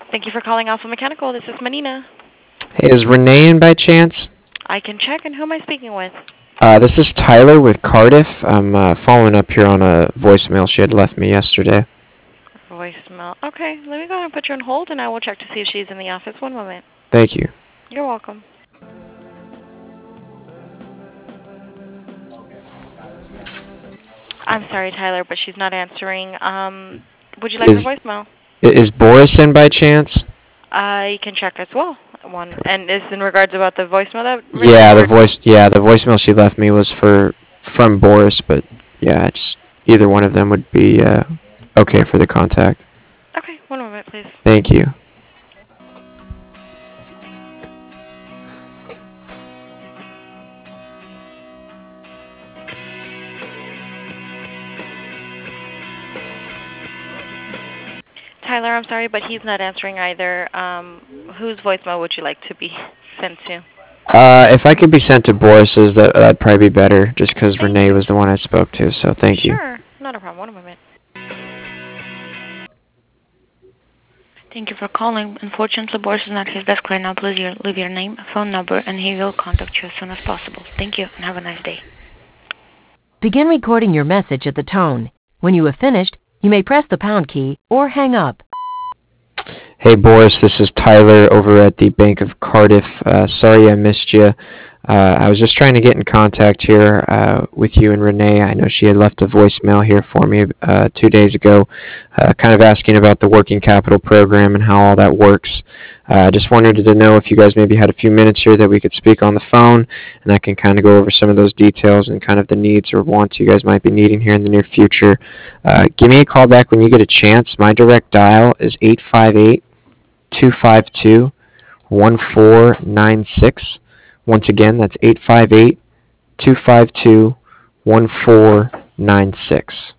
Thank you for calling Alpha Mechanical. This is Manina. Hey, is Renee in by chance? I can check, and who am I speaking with? This is Tyler with Cardiff. I'm following up here on a voicemail she had left me yesterday. Voicemail. Okay, let me go ahead and put you on hold, and I will check to see if she's in the office. One moment. Thank you. You're welcome. I'm sorry, Tyler, but she's not answering. Would you like her Is voicemail? is Boris in by chance? I can check as well. One, and is in regards about the voicemail that Renee Yeah, or the voicemail she left me was from Boris, but yeah, just either one of them would be okay for the contact. okay. One moment, please. Thank you. Tyler, I'm sorry, but he's not answering either. Whose voicemail would you like to be sent to? If I could be sent to Boris's, that'd probably be better, just because Thank Renee you. was the one I spoke to. So thank you. Sure, not a problem. One moment. Thank you for calling. Unfortunately, Boris is not at his desk right now. Please leave your name, phone number, and he will contact you as soon as possible. Thank you, and have a nice day. Begin recording your message at the tone. When you have finished, you may press the pound key or hang up. Hey Boris, this is Tyler over at the Bank of Cardiff. Sorry I missed you. I was just trying to get in contact here with you and Renee. I know she had left a voicemail here for me 2 days ago, kind of asking about the working capital program and how all that works. I just wanted to know if you guys maybe had a few minutes here that we could speak on the phone, and I can kind of go over some of those details and kind of the needs or wants you guys might be needing here in the near future. Give me a call back when you get a chance. My direct dial is 858-252-1496. Once again, that's 858-252-1496.